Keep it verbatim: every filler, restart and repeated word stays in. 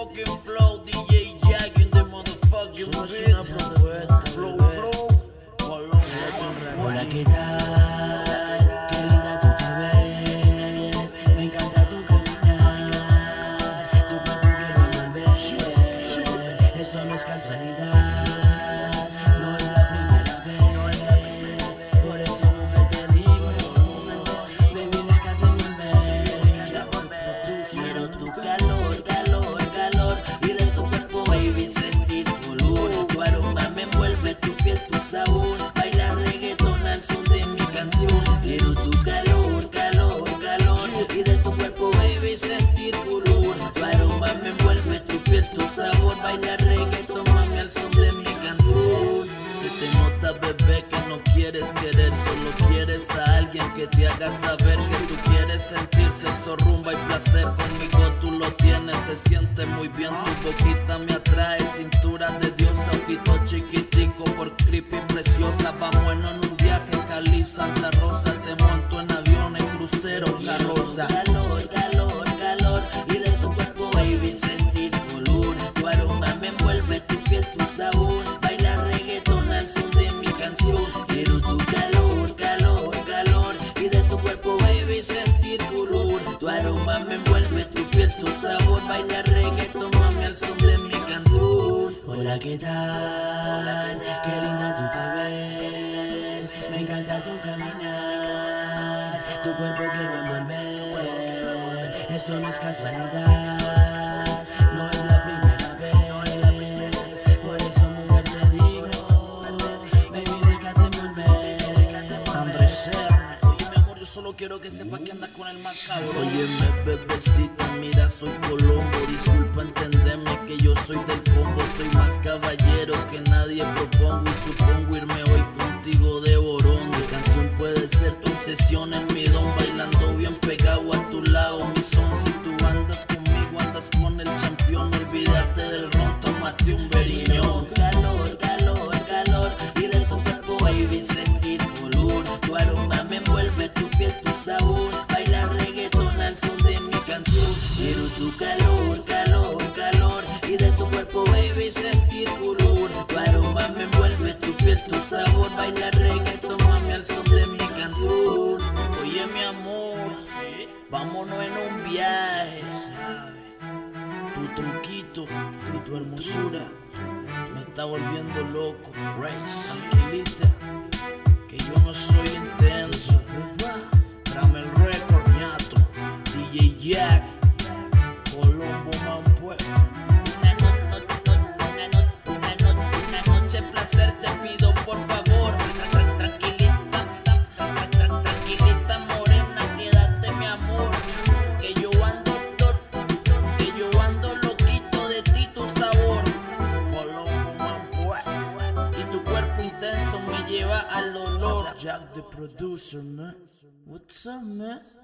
fucking flow, D J Jack in the motherfucking beat. Flow, flow, Hola, ¿qué tal? Qué linda tú te ves. Me encanta tu caminar, tu cuerpo quiero envolver. Esto no es casualidad, no es la primera vez. Por eso, mujer, te digo, baby, déjate envolver. Quiero tu calor, calor, calor, y de tu cuerpo, baby, sentir color. Tu aroma me envuelve, tu piel, tu sabor. Baila reggaetón al son de mi canción. Quiero tu calor, calor, calor, y de tu cuerpo, baby, sentir color. Tu aroma me envuelve, tu piel, tu sabor. Baila reggaetón, mami, al son de mi canción. se te nota, bebé, que no quieres querer, solo quieres a alguien que te haga saber que tú quieres sentir sexo, rumba y placer. Conmigo tú lo tienes, se siente muy bien, tu boquita me atrae, cintura de diosa, ojito chiquitico, por creepy preciosa. Vámonos en un viaje, Cali, Santa Rosa, te monto en avión, en crucero, carroza. Calor, calor, calor, y de tu cuerpo, baby, sentir color. Tu aroma me envuelve, tu piel, tu sabor. Baila reggaetón al son de mi canción. Quiero tu calor, calor, calor, y de tu cuerpo, baby, sentir color. Tu aroma me envuelve, tu piel, tu sabor. Baila reggaetón, mami, al son de mi canción. Hola, ¿qué tal? Qué linda tú te ves. Me encanta tu caminar, tu cuerpo quiero envolver. Esto no es casualidad, no es la primera vez. Por eso, mujer, te digo, baby, déjate envolver. Andrés Serna. Oye, mi amor, yo solo quiero que sepas que andas con el más cabrón. Óyeme, bebecita, mira, soy Colombo. Disculpa, entendeme que yo soy del combo. Soy más caballero que nadie, propongo y supongo irme hoy contigo de borón. Mi canción puede ser tu obsesión, es mi don. Bailando bien pegado a tu lado, mi son. Si tú andas conmigo, andas con el campeón. Olvídate del ron, tómate un beriñón. Calor, calor, calor, y de tu cuerpo, baby, sentir color. Tu aroma me envuelve, tu piel, tu sabor. Baila reggaetón al son de mi canción. Quiero tu calor, calor, calor, y de tu cuerpo, baby, sentir color. Tu aroma me envuelve, tu piel, tu sabor. Baila reggaetón, mami, al son de mi canción. Oye, mi amor, vámonos en un viaje. Tu truquito y tu hermosura me está volviendo loco. Race, tranquilita, que yo no soy intenso. Dame el récord, ñato. D J Jack, Colombo, man, pues. Una, no, no, no, una, no, una, no, una noche placer te pido por favor. Tra- tra- Tranquilita, tra- tra- tra- tranquilita morena, quédate mi amor. Que yo ando, to- to- to- que yo ando loquito de ti, tu sabor. Colombo, man, pues. Y tu cuerpo intenso me lleva al olor. Jack the producer, man. What's up, man?